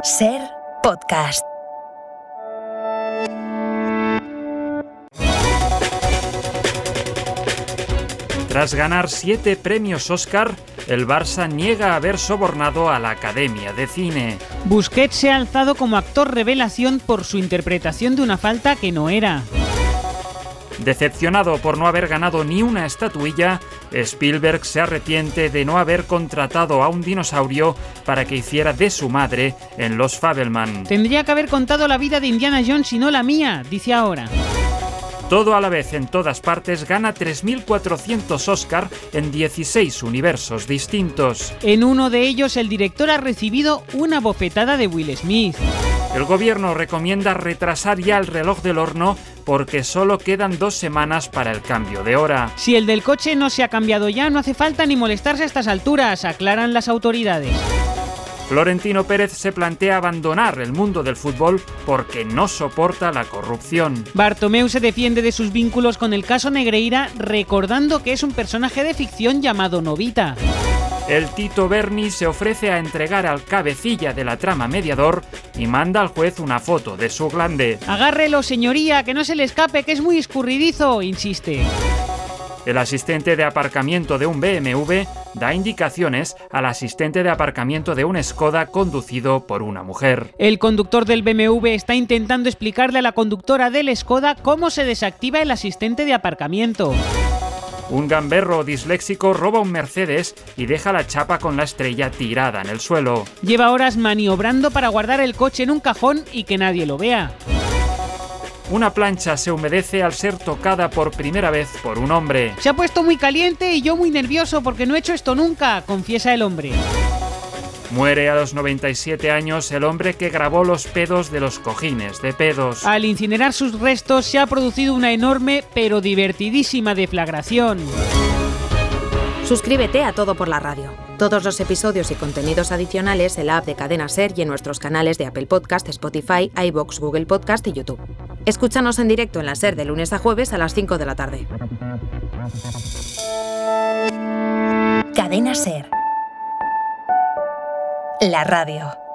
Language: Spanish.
Ser Podcast. Tras ganar 7 premios Oscar, el Barça niega haber sobornado a la Academia de Cine. Busquets se ha alzado como actor revelación por su interpretación de una falta que no era. Decepcionado por no haber ganado ni una estatuilla, Spielberg se arrepiente de no haber contratado a un dinosaurio para que hiciera de su madre en Los Fabelman. Tendría que haber contado la vida de Indiana Jones y no la mía, dice ahora. Todo a la vez en todas partes gana 3.400 Oscar en 16 universos distintos. En uno de ellos el director ha recibido una bofetada de Will Smith. El gobierno recomienda retrasar ya el reloj del horno porque solo quedan 2 semanas para el cambio de hora. Si el del coche no se ha cambiado ya, no hace falta ni molestarse a estas alturas, aclaran las autoridades. Florentino Pérez se plantea abandonar el mundo del fútbol porque no soporta la corrupción. Bartomeu se defiende de sus vínculos con el caso Negreira, recordando que es un personaje de ficción llamado Novita. El Tito Berni se ofrece a entregar al cabecilla de la trama mediador y manda al juez una foto de su glande. Agárrelo, señoría, que no se le escape, que es muy escurridizo, insiste. El asistente de aparcamiento de un BMW da indicaciones al asistente de aparcamiento de un Skoda conducido por una mujer. El conductor del BMW está intentando explicarle a la conductora del Skoda cómo se desactiva el asistente de aparcamiento. Un gamberro disléxico roba un Mercedes y deja la chapa con la estrella tirada en el suelo. Lleva horas maniobrando para guardar el coche en un cajón y que nadie lo vea. Una plancha se humedece al ser tocada por primera vez por un hombre. Se ha puesto muy caliente y yo muy nervioso porque no he hecho esto nunca, confiesa el hombre. Muere a los 97 años el hombre que grabó los pedos de los cojines de pedos. Al incinerar sus restos se ha producido una enorme pero divertidísima deflagración. Suscríbete a Todo por la Radio. Todos los episodios y contenidos adicionales en la app de Cadena Ser y en nuestros canales de Apple Podcast, Spotify, iVoox, Google Podcast y YouTube. Escúchanos en directo en la Ser de lunes a jueves a las 5 de la tarde. Cadena Ser. La radio.